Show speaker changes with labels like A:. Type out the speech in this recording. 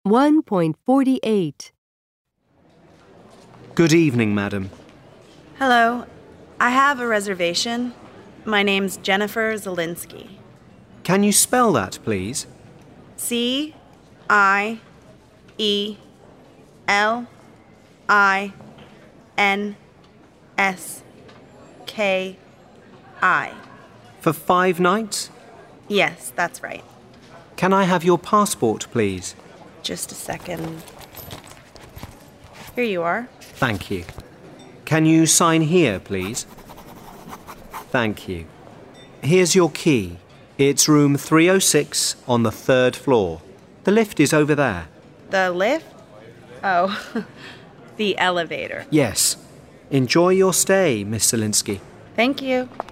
A: 1.48.
B: Good evening, madam.
C: Hello. I have a reservation. My name's Jennifer Zielinski.
B: Can you spell that, please?
C: Ciellinski.
B: For 5 nights?
C: Yes, that's right.
B: Can I have your passport, please?
C: Just a second. Here you are.
B: Thank you. Can you sign here, please? Thank you. Here's your key. It's room 306 on the 3rd floor. The lift is over there.
C: The lift? Oh, the elevator.
B: Yes. Enjoy your stay, Miss Zielinski.
C: Thank you.